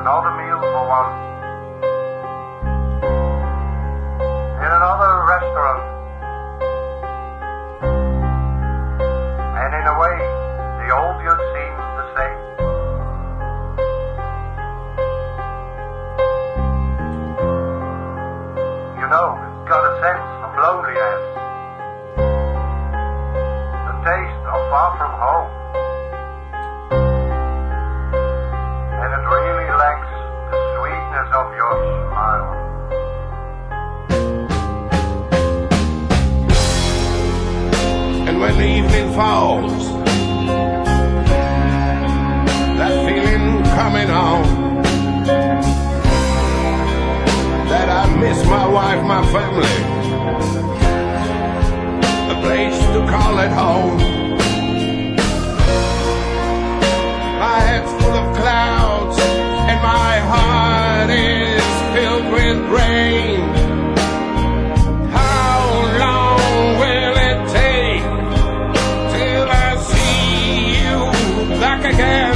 another meal for one. In another restaurant. And in a way, the old you seems the same. You know, it's got a sense of loneliness. The taste of far from home. And it really lacks the sweetness of your smile. And when the evening falls, that feeling coming on, that I miss my wife, my family, a place to call it home. My head's full of clouds and my heart is filled with rain. How long will it take till I see you back again?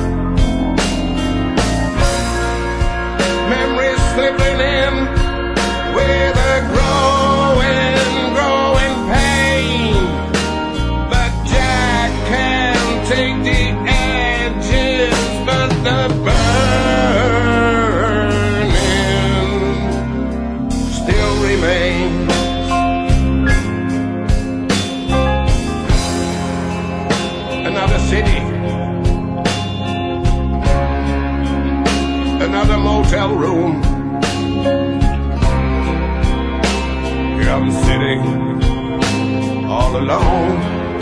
Memories slipping in with a growing pain. But Jack can't take the edges, but the burning still remains. Another city, another motel room. Here I'm sitting all alone.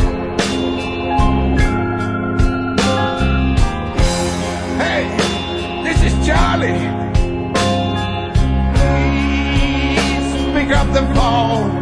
Hey, this is Charlie. Please pick up the phone.